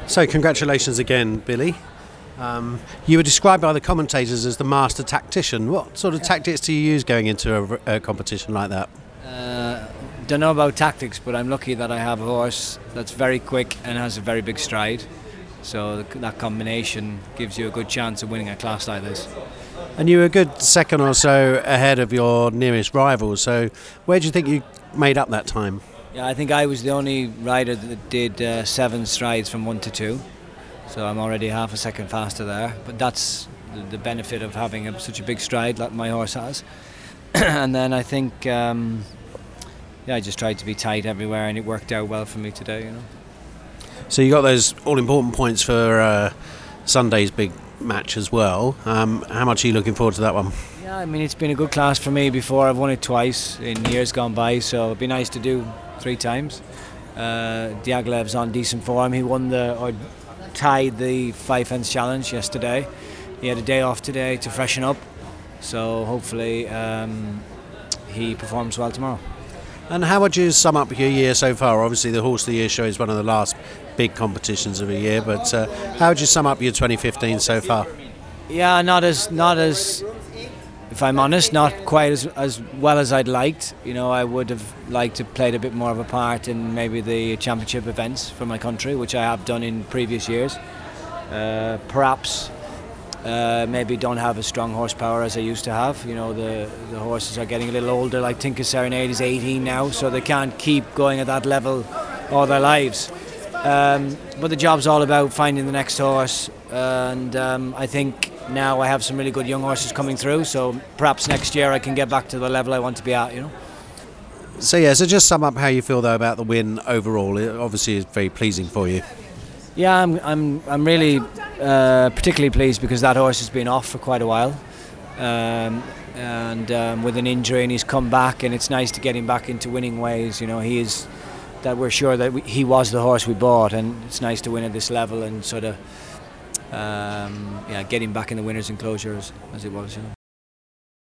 So congratulations again, Billy. You were described by the commentators as the master tactician. What sort of tactics do you use going into a competition like that? Don't know about tactics, but I'm lucky that I have a horse that's very quick and has a very big stride. So that combination gives you a good chance of winning a class like this. And you were a good second or so ahead of your nearest rival. So where do you think you made up that time? Yeah, I think I was the only rider that did 7 strides from 1 to 2. So I'm already half a second faster there. But that's the benefit of having such a big stride like my horse has. And then I think, I just tried to be tight everywhere, and it worked out well for me today. So you got those all-important points for Sunday's big match as well. How much are you looking forward to that one? Yeah, I mean, it's been a good class for me before. I've won it twice in years gone by, so it'd be nice to do 3 times. Diaghilev's on decent form. He tied the 5 fence challenge yesterday. He had a day off today to freshen up, so hopefully he performs well tomorrow. And how would you sum up your year so far? Obviously the Horse of the Year show is one of the last big competitions of the year, but how would you sum up your 2015 so far? Yeah, not as if I'm honest, not quite as well as I'd liked. I would have liked to played a bit more of a part in maybe the championship events for my country, which I have done in previous years. Perhaps maybe don't have as strong horsepower as I used to have. The horses are getting a little older, like Tinker Serenade is 18 now, so they can't keep going at that level all their lives. But the job's all about finding the next horse, and I think now I have some really good young horses coming through, so perhaps next year I can get back to the level I want to be at. So just sum up how you feel though about the win overall. It obviously is very pleasing for you. Yeah, I'm really particularly pleased because that horse has been off for quite a while, and with an injury, and he's come back, and it's nice to get him back into winning ways. He is that we're sure that he was the horse we bought, and it's nice to win at this level and sort of get him back in the winner's enclosure as it was.